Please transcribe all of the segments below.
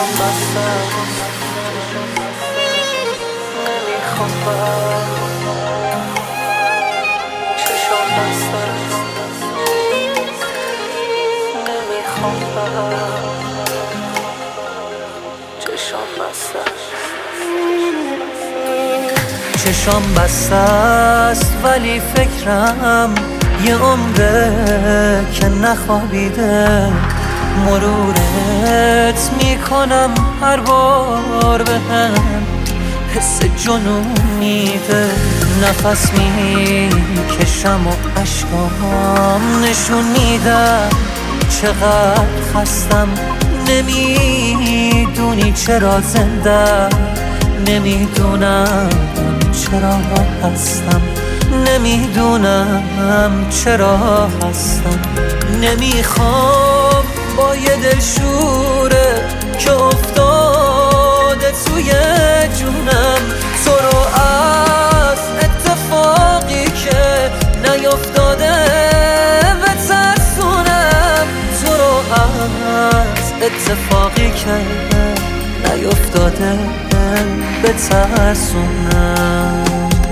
چشام بسته است، نمیخوام برم. چشام بسته است، نمیخوام برم. چشام بسته است. چشام بسته است ولی فکرم یه عمره که نخوابیده. مرورت میکنم هر بار بهم حس جنون میده. نفس میکشم و اشکام نشون میدم چقدر خستم. نمیدونی چرا زنده، نمیدونم چرا هستم، نمیدونم چرا هستم. نمیخوام با یه دلشوره که افتاده توی جونم تو رو از اتفاقی که نیفتاده بترسونم. تو رو از اتفاقی که نیفتاده بترسونم.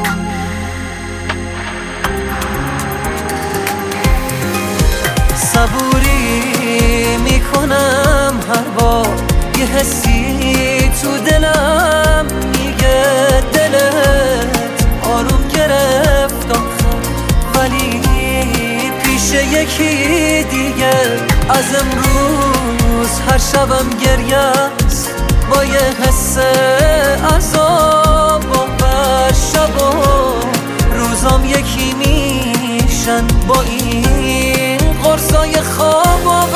صبوری میکنم هر بار یه حسی تو دلم میگه دلت آروم گرفت آخر، ولی پیش یکی دیگه. از امروز هر شبم گریه است با یه حس عذاب و هر شب و روزام یکی میشن با این قرصای خواب و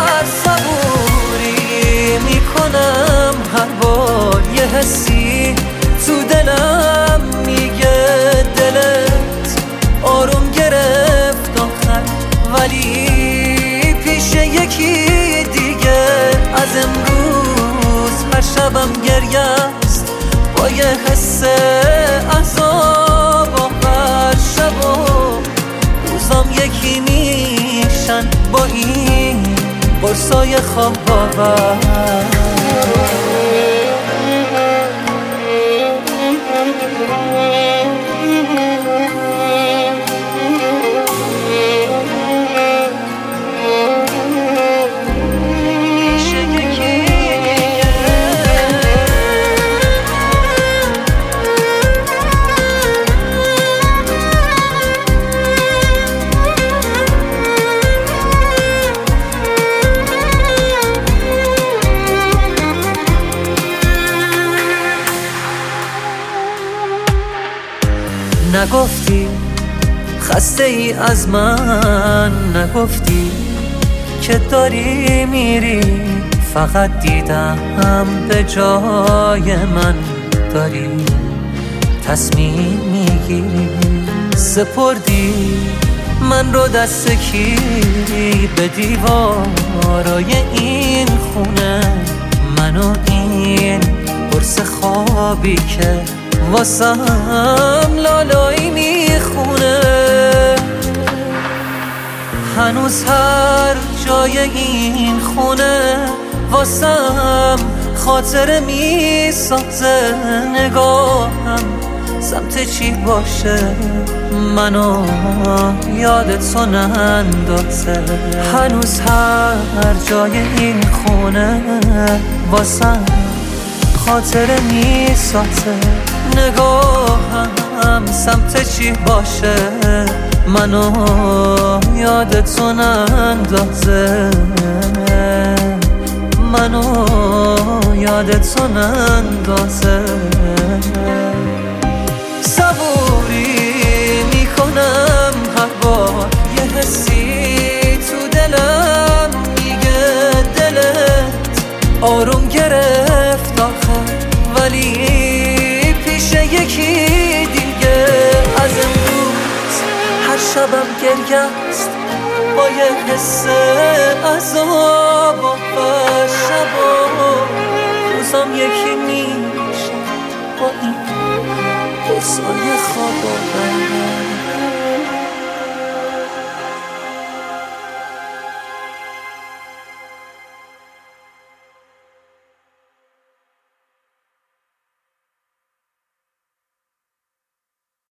صبوری میکنم هر بار یه حسی تو دلم میگه دلت آروم گرفت آخر، ولی پیش یکی دیگه. از امروز هر شبم گریه است با یه حس عذاب و هر شب و روزام یکی میشن با این قرصای خواب باور. نگفتی خسته ای از من، نگفتی که داری میری. فقط دیدم به جای من داری تصمیم میگیری. سپردی من رو دست کی به دیوارای این خونه، منو این قرص خوابی که واسم لالایی میخونه. هنوز هر جای این خونه واسم خاطره میسازه. نگاهم سمت چی باشه منو یاد تو نندازه. هنوز هر جای این خونه واسم خاطره میسازه. نگاهم سمت چی باشه منو یاد تو نندازه. منو یاد تو نندازه. صبوری میکنم هر بار یه حسی تو دلم میگه دلت آروم گرفت آخر، ولی پیش یکی دیگه. از امروز هر شبم گریه است با یه حس عذاب و هر شب و روزام یکی میشه با این قرصای خواب و